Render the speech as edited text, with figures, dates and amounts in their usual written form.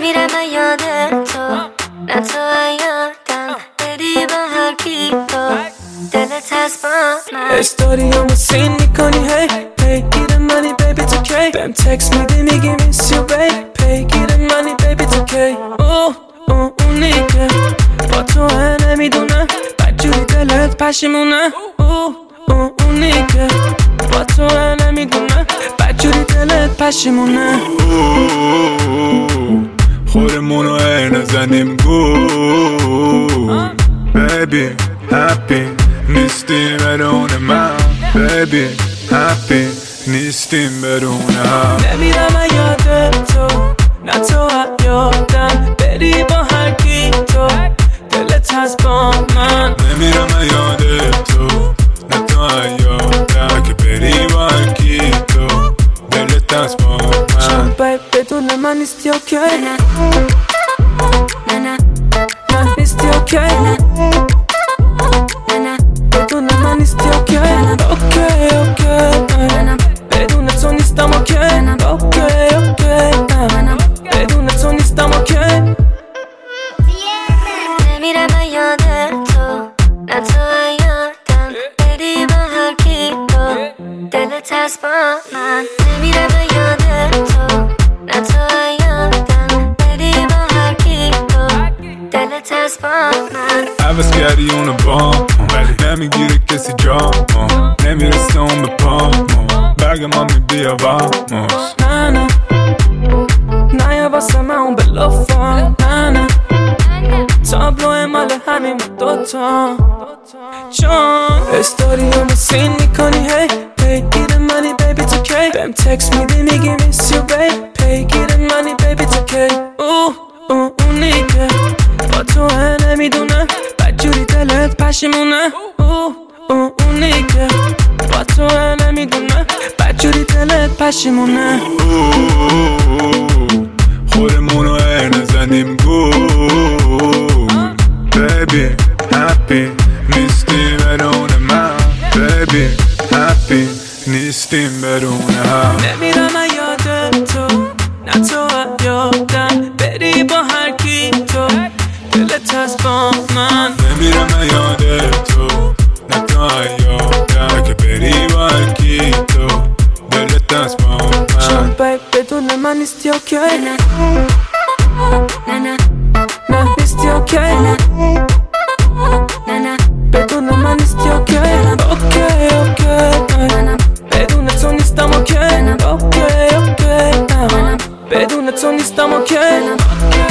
نمیرم یاد تو، نه تو یادم بری با هر کی تو دلت هست با من. استوریامو سین میکنی هی پیگیر منی بیبی تو کی، بهم تکس میدی میگی میس یو بیب، پیگیر منی بیبی تو کی. اونی که با تو نمیدونه بدجوری دلت پشیمونه. اونی که با تو نمیدونه بدجوری دلت پشیمونه. خورمونو نزنیم گول بیبی هپی نیستیم بدون من، بیبی هپی نیستیم بدون هم. نمیرم یاد تو، نه تو یادم بری با هر کی تو دلت هست با من. نمیرم یاد تو، نه تو یادم که بری با هر کی تو دلت هست با من. چون بیب بدون من نیستی اوکی، نه من نیستی اوکی، بدون من نیستی اوکی. بدون تو نیستم اوکی، بدون تو نیستم اوکی. نمیرم یاد تو، نه تو یادم بری با هر کی تو دلت هست با من. نمیرم یاد تو، نه تو یادم بری با هر کی تو دلت هست با من. عوض کردی اونو با ولی نمیگیره کسی جا، نمیرسه اون به پا برگ ما میبیا واموس. نه یا واسه من اون بلافم، نه تابلو مال همین دوتا. چون استوریامو سین میکنی هی پیگیر منی بیبی تو کی، بهم تکس میدی میگی میس یو بیب، پیگیر منی بیبی تو کی. اونی که با تو نمیدونه بدجوری دلت پشیمونه. اونی که با تو نمیدونه بدجوری دلت پشیمونه. خورمونو نزنیم گول بیبی هپی نیستیم بدون من، بیبی هپی نیستیم بدون هم. نمیرم یاد تو، نه تو یادم بری با هر کی تو دلت هست با من. نمیرم یاد تو، نه تو یادم که بری با هر کی تو دلت هست با چون من. بیب بدون من نیستی اوکی، نه نیستی اوکی، بدون من نیستی اوکی. بدون تو نیستم اوکی، بدون تو نیستم اوکی.